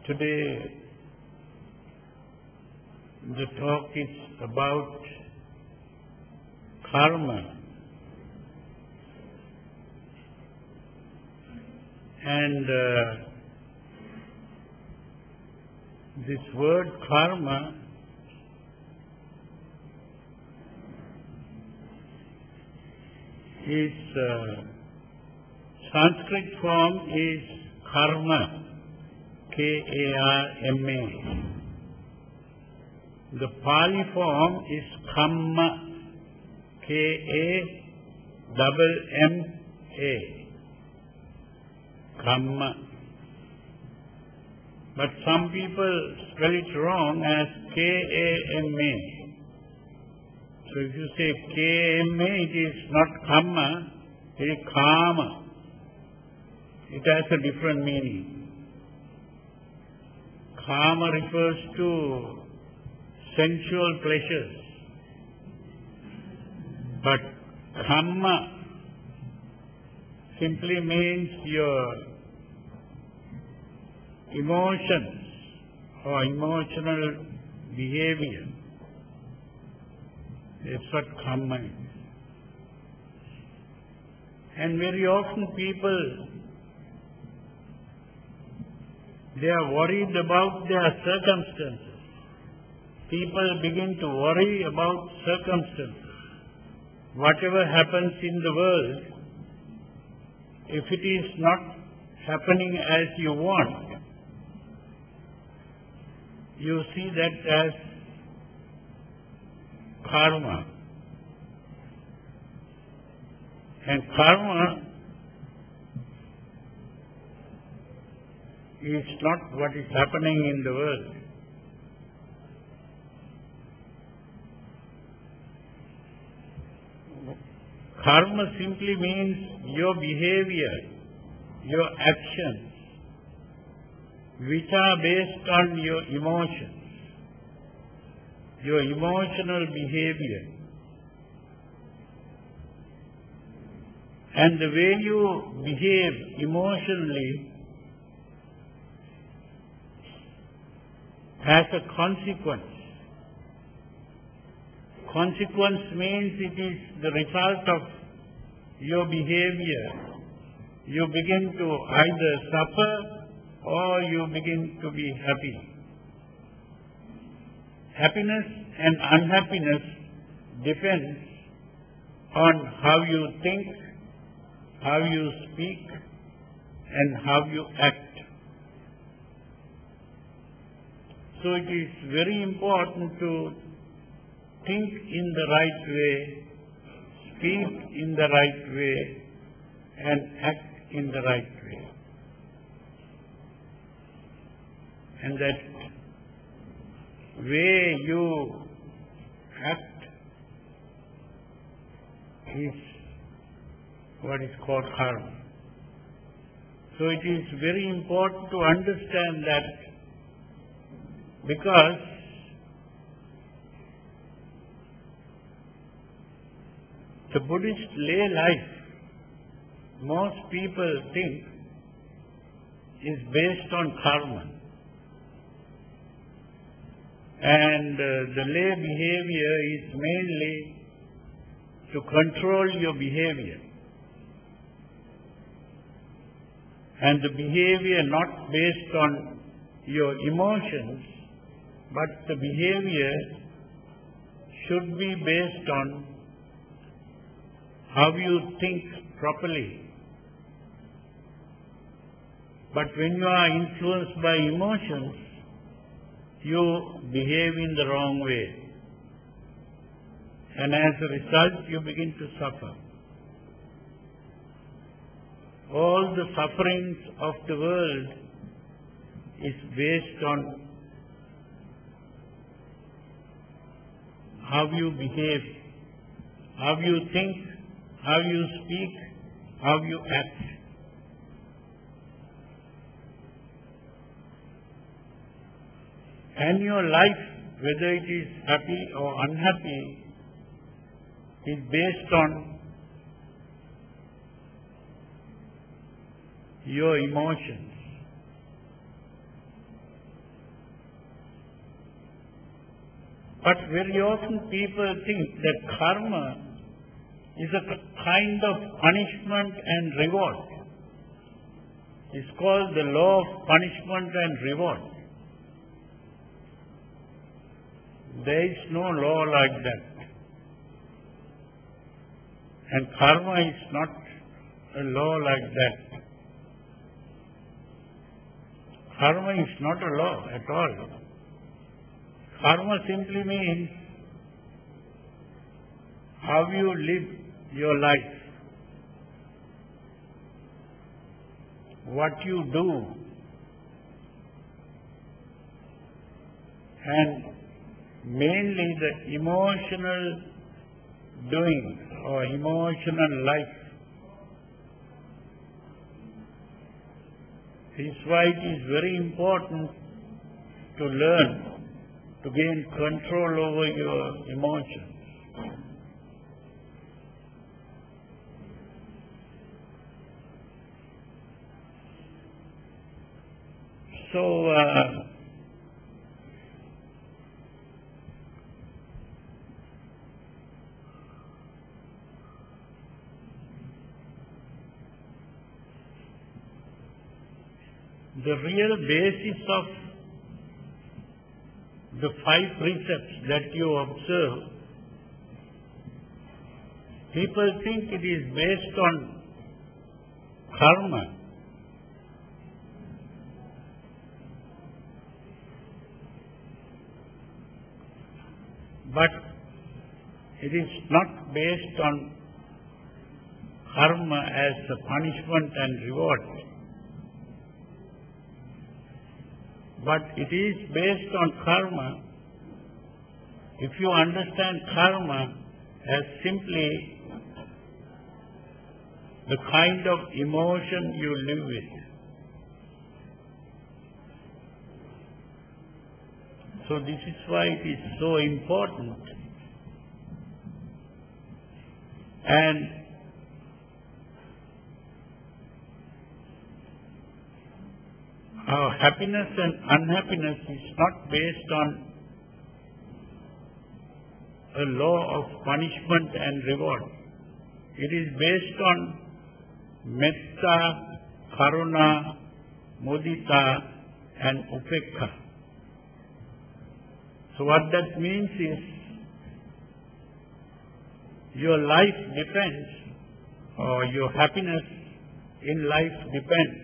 Today the talk is about karma. And this word karma is Sanskrit form is karma, K-A-R-M-A. The Pali form is kamma, K-A-M-M-A. Kamma. But some people spell it wrong as K-A-M-A. So if you say K-A-M-A, it is not kamma, it is kama. It has a different meaning. Kama refers to sensual pleasures. But kamma simply means your emotions or emotional behavior. That's what karma is. And very often people, they are worried about their circumstances. People begin to worry about circumstances. Whatever happens in the world, if it is not happening as you want, you see that as karma. And karma is not what is happening in the world. Karma simply means your behavior, your actions, which are based on your emotions, your emotional behavior. And the way you behave emotionally has a consequence. Consequence means it is the result of your behavior. You begin to either suffer or you begin to be happy. Happiness and unhappiness depends on how you think, how you speak, and how you act. So it is very important to think in the right way, speak in the right way, and act in the right way. And that way you act is what is called karma. So it is very important to understand that, because the Buddhist lay life, most people think, is based on karma. And the lay behavior is mainly to control your behavior. And the behavior not based on your emotions, but the behavior should be based on how you think properly. But when you are influenced by emotions, you behave in the wrong way. And as a result, you begin to suffer. All the sufferings of the world is based on how you behave, how you think, how you speak, how you act. And your life, whether it is happy or unhappy, is based on your emotions. But very often people think that karma is a kind of punishment and reward. It's called the law of punishment and reward. There is no law like that. And karma is not a law like that. Karma is not a law at all. Karma simply means how you live your life, what you do, and mainly the emotional doing or emotional life. This is why it is very important to learn to gain control over your emotions. So, the real basis of the 5 precepts that you observe, people think it is based on karma. But it is not based on karma as a punishment and reward. But it is based on karma. If you understand karma as simply the kind of emotion you live with. So this is why it is so important. And our happiness and unhappiness is not based on a law of punishment and reward. It is based on metta, karuna, mudita and upekha. So what that means is your life depends, or your happiness in life depends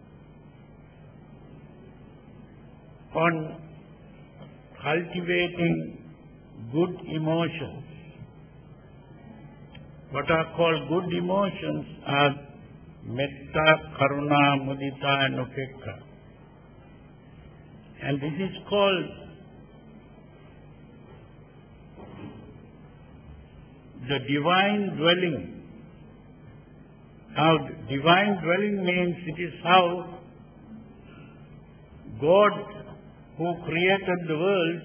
on cultivating good emotions. What are called good emotions are metta, karuna, mudita and upekha. And this is called the divine dwelling. Now, divine dwelling means it is how God, who created the world,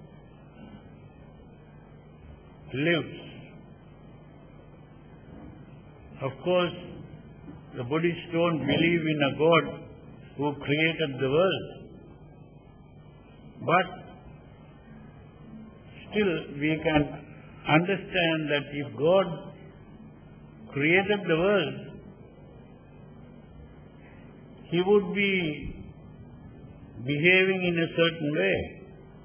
lives. Of course, the Buddhists don't believe in a God who created the world. But still we can understand that if God created the world, He would be behaving in a certain way.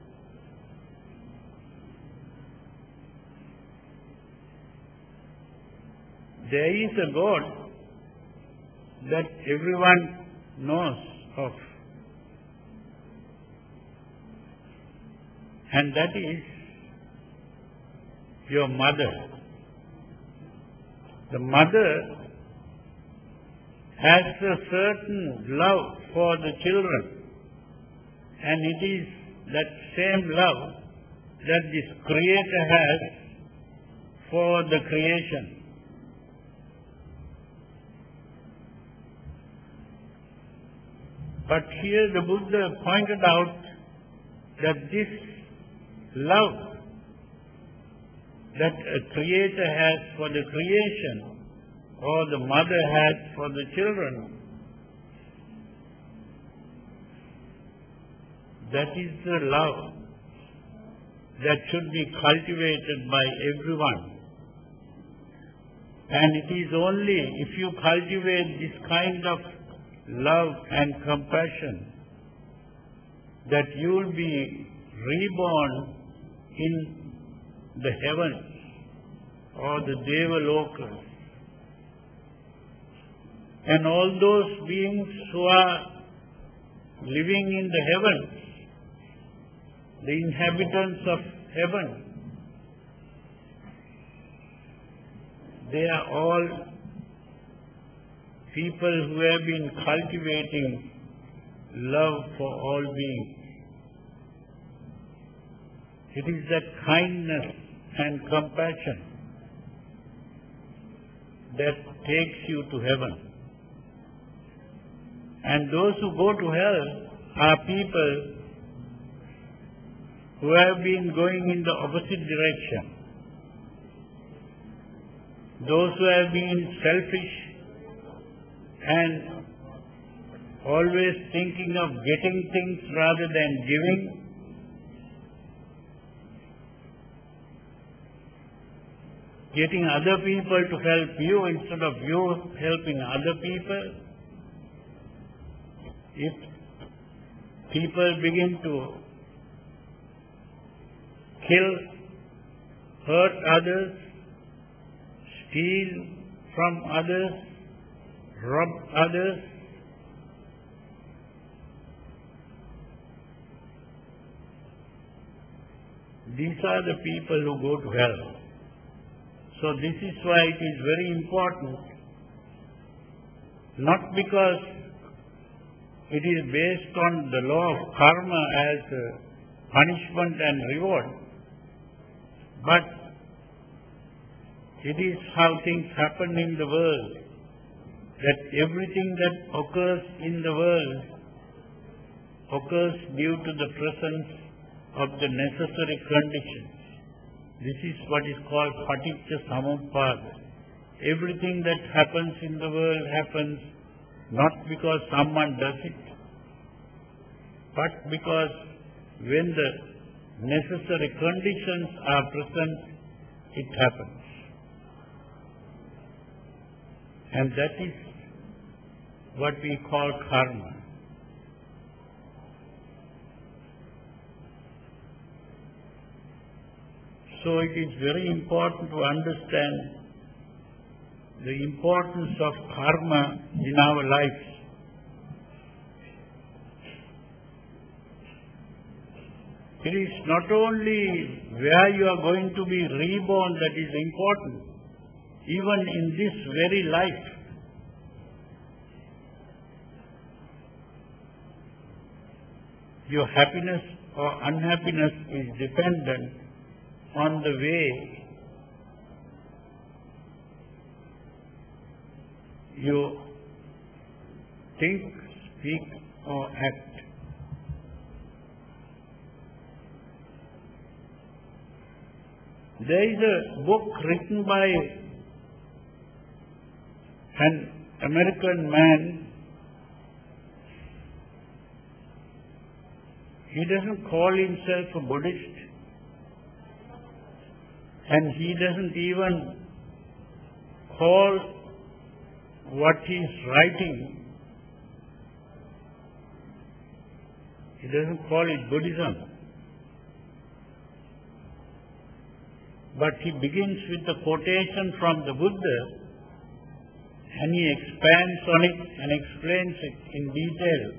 There is a God that everyone knows of, and that is your mother. The mother has a certain love for the children, and it is that same love that this Creator has for the creation. But here the Buddha pointed out that this love that a Creator has for the creation, or the mother has for the children, that is the love that should be cultivated by everyone. And it is only if you cultivate this kind of love and compassion that you will be reborn in the heavens or the Devalokas. And all those beings who are living in the heavens, the inhabitants of heaven, they are all people who have been cultivating love for all beings. It is that kindness and compassion that takes you to heaven. And those who go to hell are people who have been going in the opposite direction. Those who have been selfish and always thinking of getting things rather than giving. Getting other people to help you instead of you helping other people. If people begin to kill, hurt others, steal from others, rob others, these are the people who go to hell. So this is why it is very important, not because it is based on the law of karma as punishment and reward, but it is how things happen in the world, that everything that occurs in the world occurs due to the presence of the necessary conditions. This is what is called paticca samuppada. Everything that happens in the world happens not because someone does it, but because when the necessary conditions are present, it happens. And that is what we call karma. So it is very important to understand the importance of karma in our lives. It is not only where you are going to be reborn that is important, even in this very life. Your happiness or unhappiness is dependent on the way you think, speak or act. There is a book written by an American man. He doesn't call himself a Buddhist, and he doesn't even call what he is writing, he doesn't call it Buddhism. But he begins with a quotation from the Buddha, and he expands on it and explains it in detail.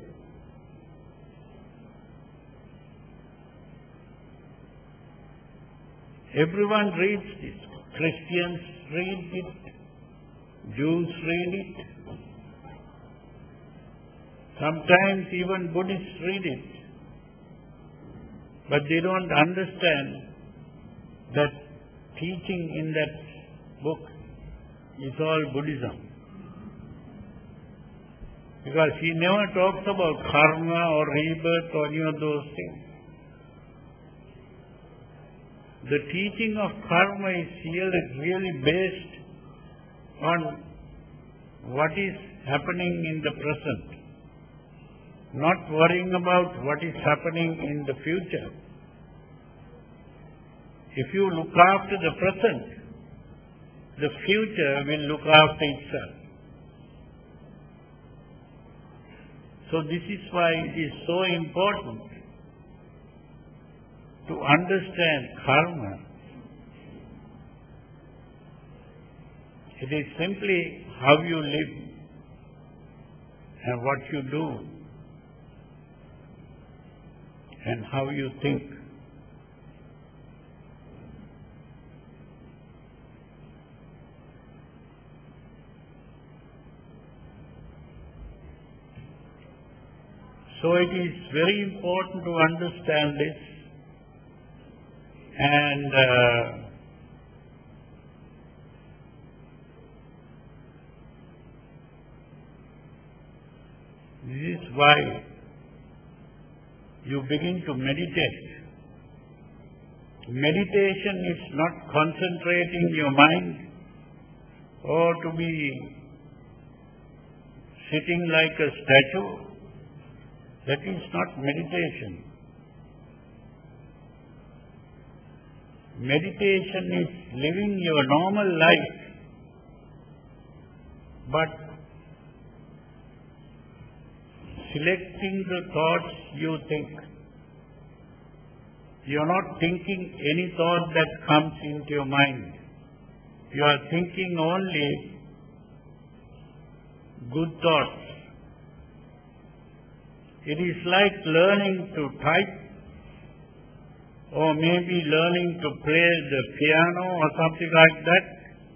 Everyone reads this. Christians read it, Jews read it, sometimes even Buddhists read it. But they don't understand that teaching in that book is all Buddhism. Because he never talks about karma or rebirth or any of those things. The teaching of karma is really based on what is happening in the present, not worrying about what is happening in the future. If you look after the present, the future will look after itself. So this is why it is so important to understand karma. It is simply how you live and what you do and how you think. So it is very important to understand this, and this is why you begin to meditate. Meditation is not concentrating your mind or to be sitting like a statue. That is not meditation. Meditation is living your normal life, but selecting the thoughts you think. You are not thinking any thought that comes into your mind. You are thinking only good thoughts. It is like learning to type, or maybe learning to play the piano or something like that.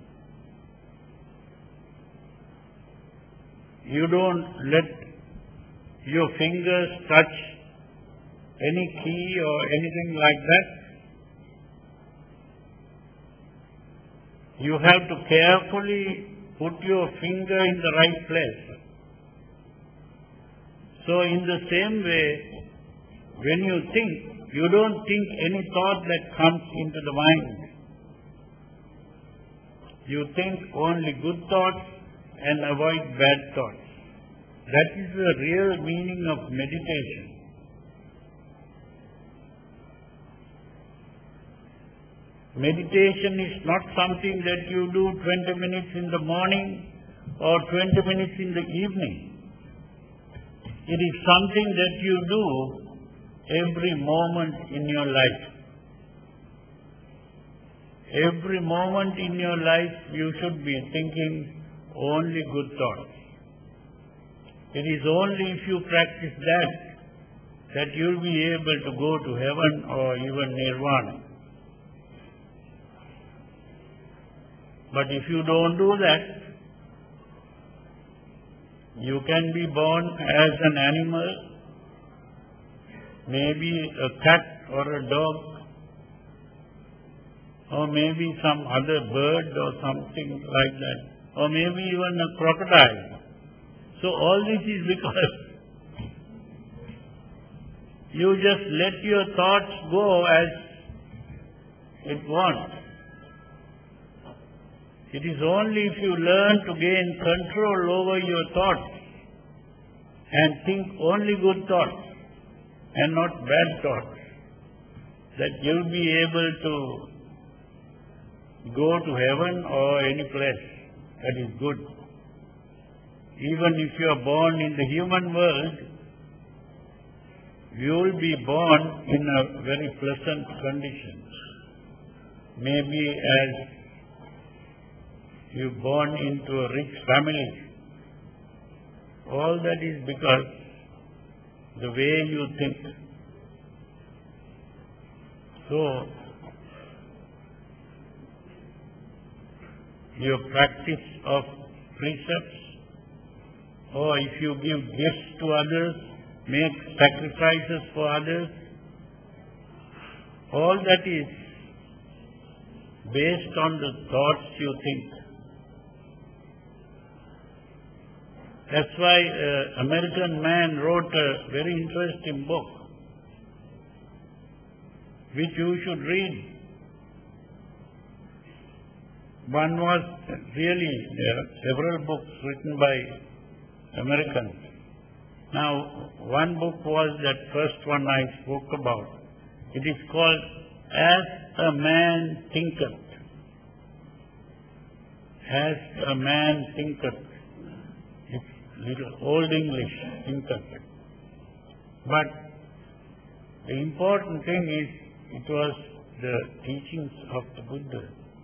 You don't let your fingers touch any key or anything like that. You have to carefully put your finger in the right place. So in the same way, when you think, you don't think any thought that comes into the mind. You think only good thoughts and avoid bad thoughts. That is the real meaning of meditation. Meditation is not something that you do 20 minutes in the morning or 20 minutes in the evening. It is something that you do every moment in your life. Every moment in your life you should be thinking only good thoughts. It is only if you practice that you will be able to go to heaven or even nirvana. But if you don't do that, you can be born as an animal, maybe a cat or a dog, or maybe some other bird or something like that, or maybe even a crocodile. So all this is because you just let your thoughts go as it wants. It is only if you learn to gain control over your thoughts and think only good thoughts and not bad thoughts, that you will be able to go to heaven or any place that is good. Even if you are born in the human world, you will be born in a very pleasant condition. Maybe as you born into a rich family. All that is because the way you think. So, your practice of precepts, or if you give gifts to others, make sacrifices for others, all that is based on the thoughts you think. That's why an American man wrote a very interesting book, which you should read. One was really, there are several books written by Americans. Now, one book was that first one I spoke about. It is called As a man thinketh. As a man thinketh. It's little old English, thinketh. But the important thing is it was the teachings of the Buddha.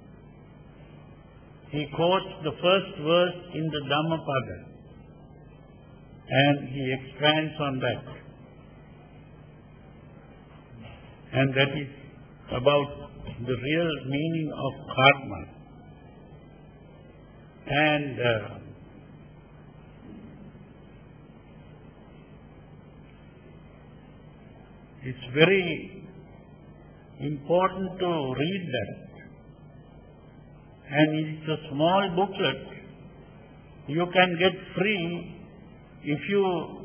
He quotes the first verse in the Dhammapada and he expands on that. And that is about the real meaning of karma. And it's very important to read that. And it's a small booklet. You can get free if you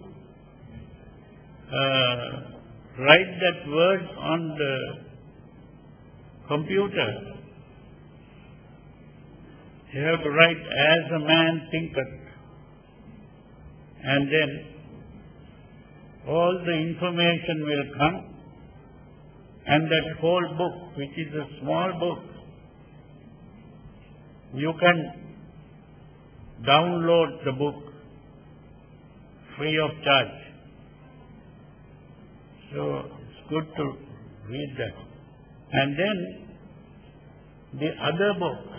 write that word on the computer. You have to write as a man thinketh. And then all the information will come. And that whole book, which is a small book, you can download the book free of charge. So it's good to read that. And then the other book,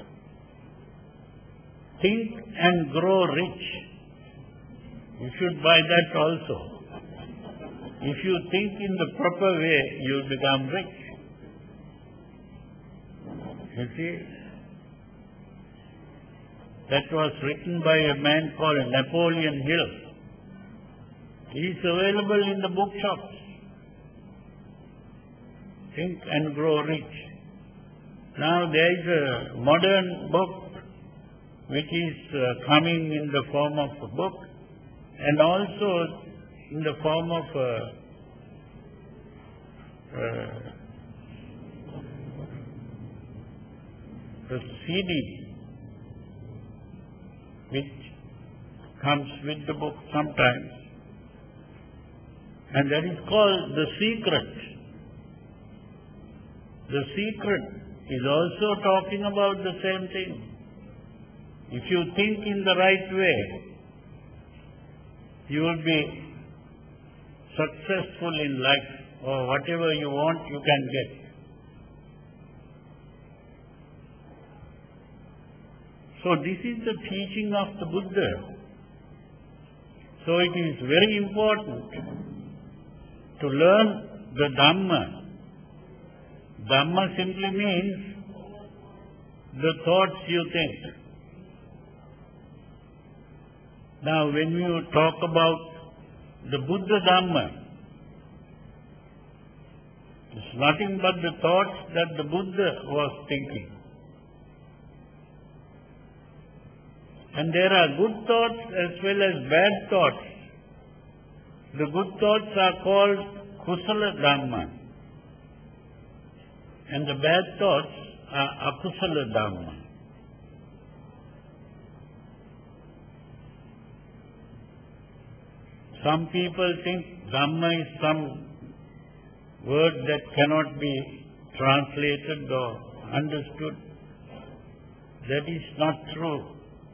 Think and Grow Rich. You should buy that also. If you think in the proper way, you become rich. You see? That was written by a man called Napoleon Hill. He is available in the bookshops. Think and Grow Rich. Now there is a modern book which is coming in the form of a book and also in the form of a CD which comes with the book sometimes, and that is called The Secret. The Secret is also talking about the same thing. If you think in the right way, you will be successful in life, or whatever you want you can get. So this is the teaching of the Buddha. So it is very important to learn the Dhamma. Dhamma simply means the thoughts you think. Now when you talk about the Buddha Dhamma, it's nothing but the thoughts that the Buddha was thinking. And there are good thoughts as well as bad thoughts. The good thoughts are called Kusala Dhamma. And the bad thoughts are Akusala Dhamma. Some people think Dhamma is some word that cannot be translated or understood. That is not true.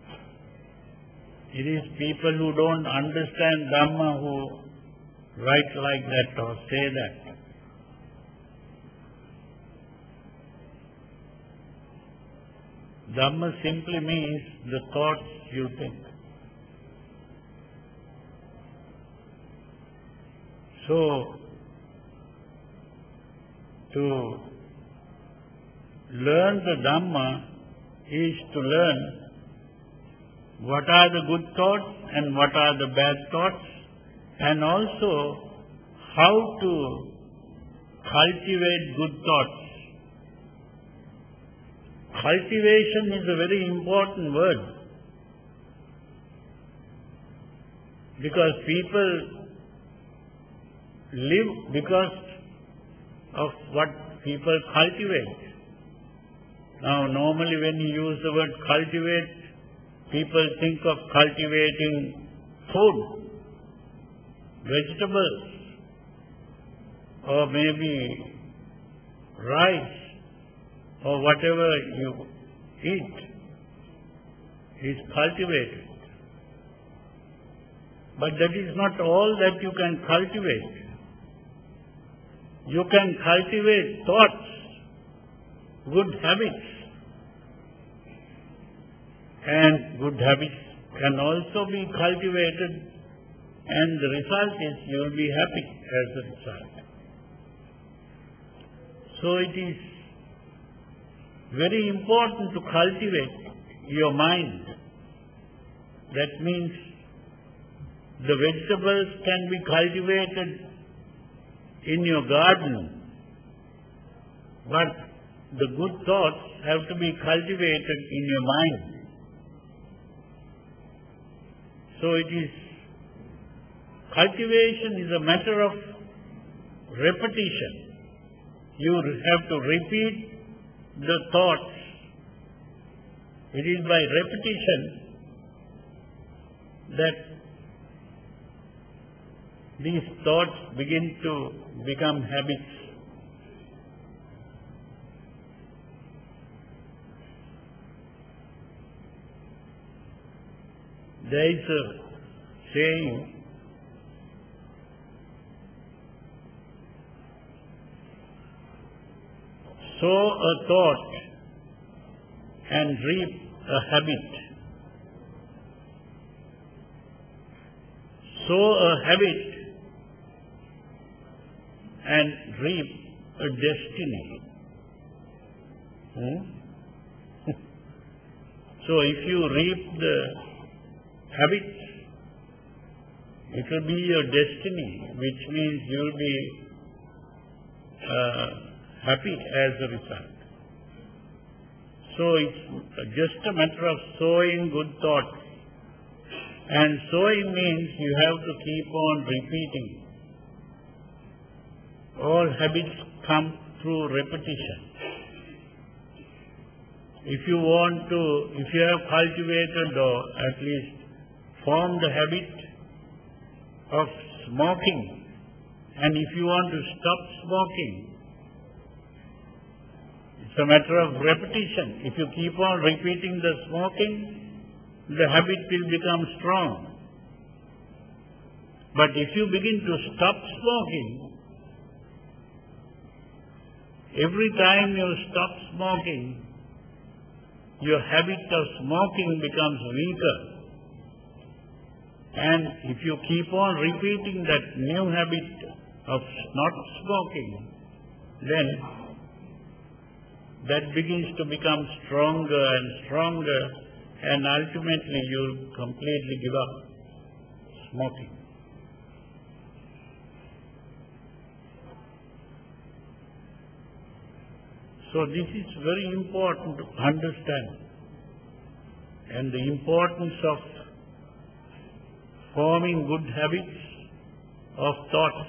It is people who don't understand Dhamma who write like that or say that. Dhamma simply means the thoughts you think. So, to learn the Dhamma is to learn what are the good thoughts and what are the bad thoughts, and also how to cultivate good thoughts. Cultivation is a very important word, because people live because of what people cultivate. Now normally when you use the word cultivate, people think of cultivating food, vegetables, or maybe rice, or whatever you eat is cultivated. But that is not all that you can cultivate. You can cultivate thoughts, good habits, and good habits can also be cultivated, and the result is you will be happy as a result. So it is very important to cultivate your mind. That means the vegetables can be cultivated in your garden, but the good thoughts have to be cultivated in your mind. So it is, cultivation is a matter of repetition. You have to repeat the thoughts. It is by repetition that these thoughts begin to become habits. There is a saying, sow a thought and reap a habit. Sow a habit and reap a destiny. So if you reap the habit, it will be your destiny, which means you will be happy as a result. So it's just a matter of sowing good thoughts. And sowing means you have to keep on repeating. All habits come through repetition. If you have cultivated or at least formed the habit of smoking, and if you want to stop smoking, it's a matter of repetition. If you keep on repeating the smoking, the habit will become strong. But if you begin to stop smoking, every time you stop smoking, your habit of smoking becomes weaker. And if you keep on repeating that new habit of not smoking, then that begins to become stronger and stronger, and ultimately you will completely give up smoking. So this is very important to understand, and the importance of forming good habits of thoughts.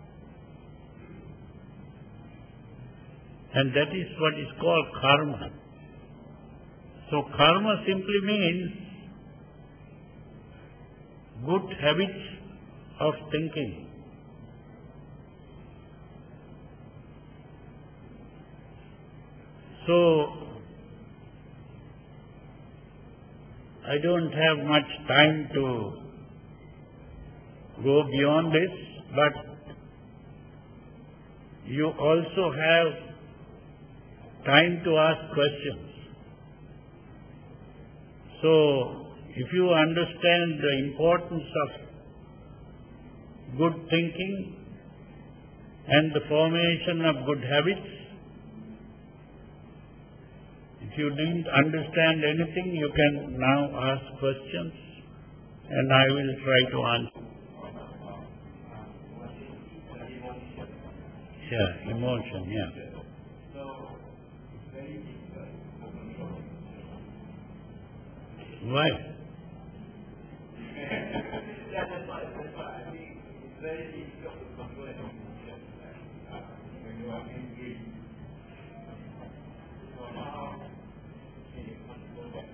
And that is what is called karma. So karma simply means good habits of thinking. So I don't have much time to go beyond this, but you also have time to ask questions. So, if you understand the importance of good thinking and the formation of good habits, if you didn't understand anything, you can now ask questions and I will try to answer. Yeah, emotion, yeah. Why? That's why. I mean, it's very difficult to control emotion when you are angry. So how can you control that?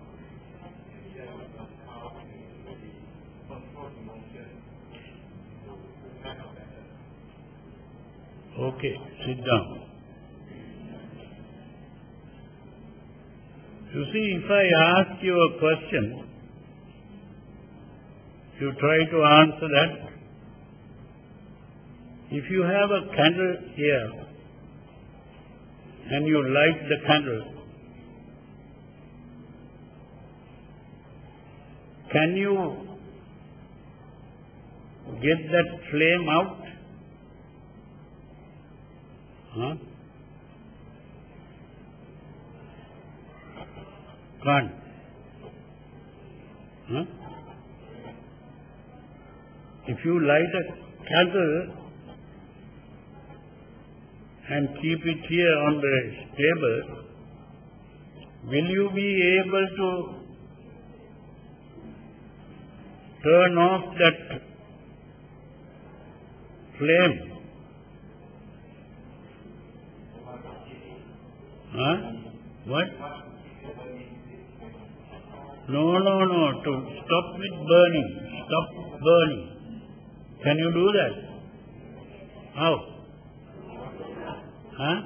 How can you control emotion to handle that? Okay, sit down. You see, if I ask you a question, you try to answer that. If you have a candle here and you light the candle, can you get that flame out? Huh? Can't. Huh? If you light a candle and keep it here on the table, will you be able to turn off that flame? Huh? What? No. To stop it burning. Stop burning. Can you do that? How? Huh?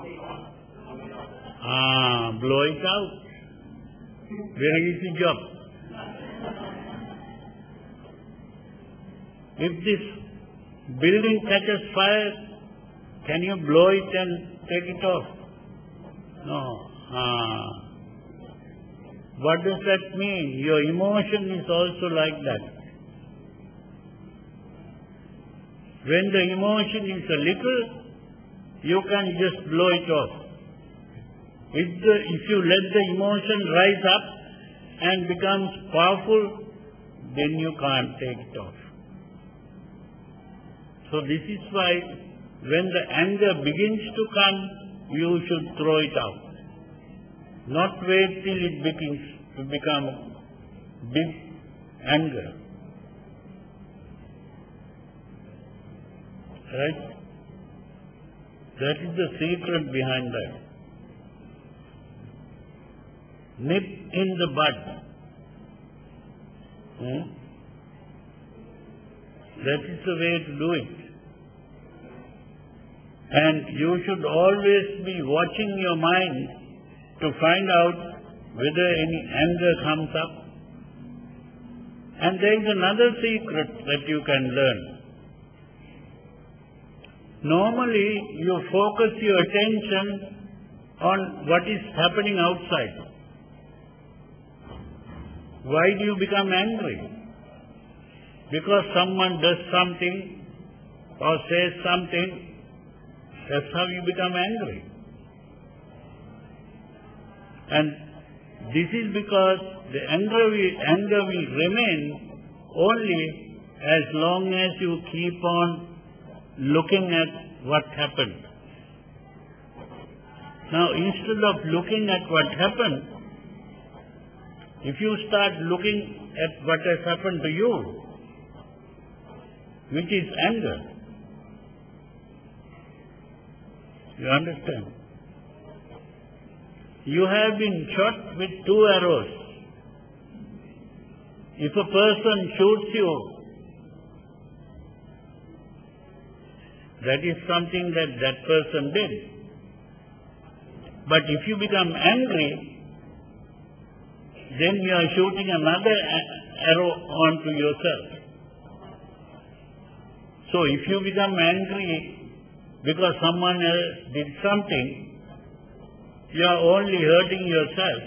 Blow it out. Very easy job. If this building catches fire, can you blow it and take it off? No. What does that mean? Your emotion is also like that. When the emotion is a little, you can just blow it off. If you let the emotion rise up and becomes powerful, then you can't take it off. So this is why when the anger begins to come, you should throw it out. Not wait till it begins to become big anger. Right? That is the secret behind that. Nip in the bud. That is the way to do it. And you should always be watching your mind to find out whether any anger comes up. And there is another secret that you can learn. Normally, you focus your attention on what is happening outside. Why do you become angry? Because someone does something or says something. That's how you become angry. And this is because the anger will remain only as long as you keep on looking at what happened. Now, instead of looking at what happened, if you start looking at what has happened to you, which is anger, you understand? You have been shot with 2 arrows. If a person shoots you, that is something that person did. But if you become angry, then you are shooting another arrow onto yourself. So if you become angry because someone else did something, you are only hurting yourself.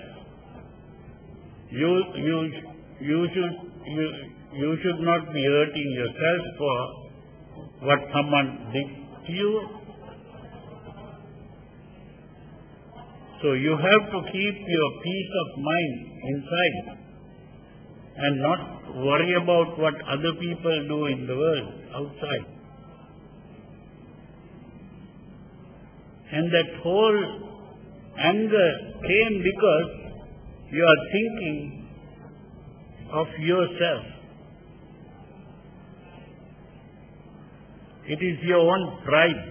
You should not be hurting yourself for what someone did to you. So you have to keep your peace of mind inside and not worry about what other people do in the world outside. And that whole anger came because you are thinking of yourself. It is your own pride.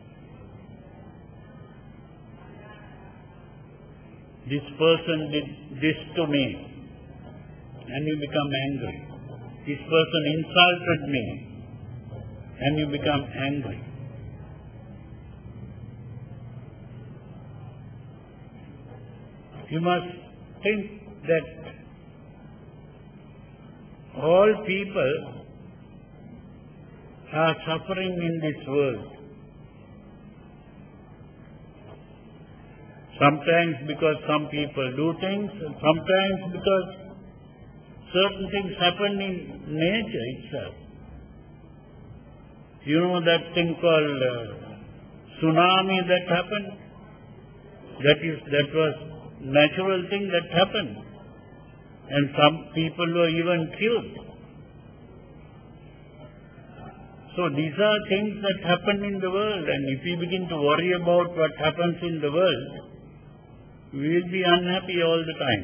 This person did this to me, and you become angry. This person insulted me, and you become angry. You must think that all people are suffering in this world. Sometimes because some people do things, and sometimes because certain things happen in nature itself. You know that thing called tsunami that happened? That was natural thing that happened. And some people were even killed. So these are things that happen in the world, and if we begin to worry about what happens in the world, we will be unhappy all the time.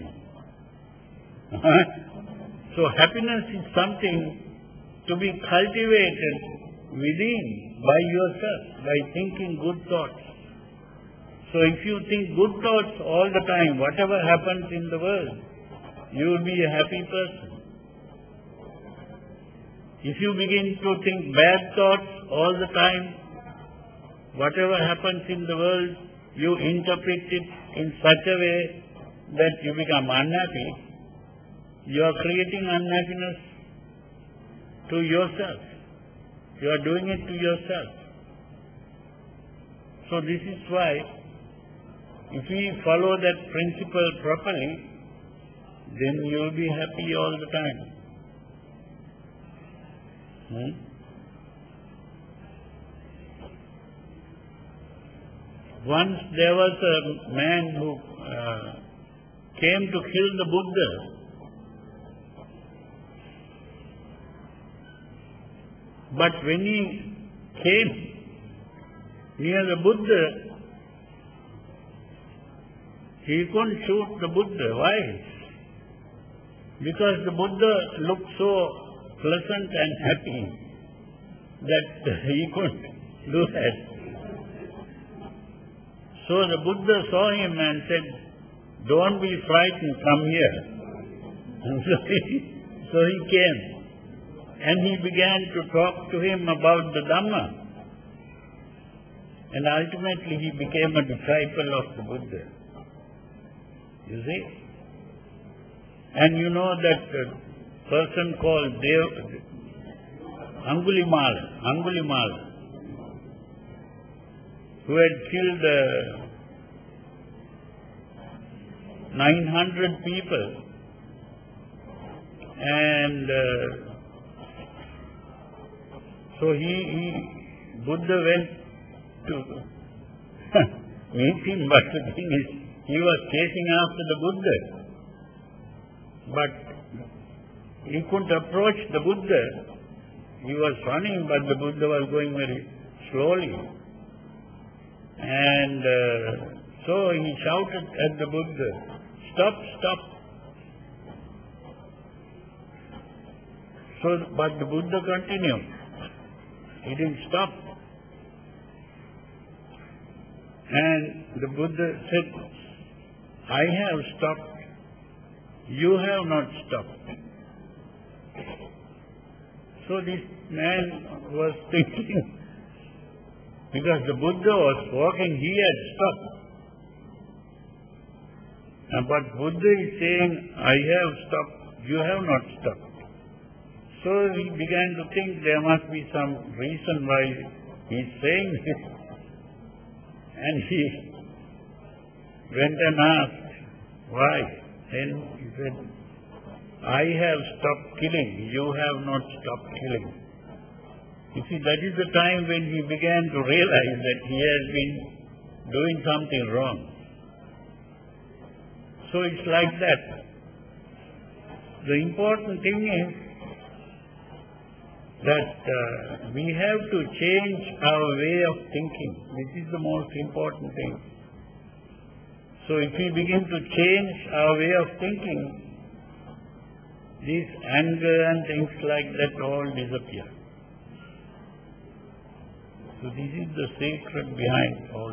So happiness is something to be cultivated within by yourself, by thinking good thoughts. So if you think good thoughts all the time, whatever happens in the world, you will be a happy person. If you begin to think bad thoughts all the time, whatever happens in the world, you interpret it in such a way that you become unhappy, you are creating unhappiness to yourself. You are doing it to yourself. So this is why, if we follow that principle properly, then you will be happy all the time. Once there was a man who came to kill the Buddha. But when he came near the Buddha, he couldn't shoot the Buddha. Why? Because the Buddha looked so pleasant and happy that he couldn't do that. So the Buddha saw him and said, "Don't be frightened, come here." And so he came. And he began to talk to him about the Dhamma. And ultimately he became a disciple of the Buddha. You see? And you know that person called Angulimala, who had killed 900 people, and so Buddha went to meet him, but the thing is, he was chasing after the Buddha, but he couldn't approach the Buddha. He was running, but the Buddha was going very slowly. And so he shouted at the Buddha, "Stop, stop." So, but the Buddha continued. He didn't stop. And the Buddha said, "I have stopped. You have not stopped." So this man was thinking, because the Buddha was walking, he had stopped. But Buddha is saying, "I have stopped, you have not stopped." So he began to think there must be some reason why he is saying this. And he went and asked, "Why?" Then he said, "I have stopped killing, you have not stopped killing." You see, that is the time when he began to realize that he has been doing something wrong. So it's like that. The important thing is that we have to change our way of thinking. This is the most important thing. So if we begin to change our way of thinking, this anger and things like that all disappear. So this is the secret behind all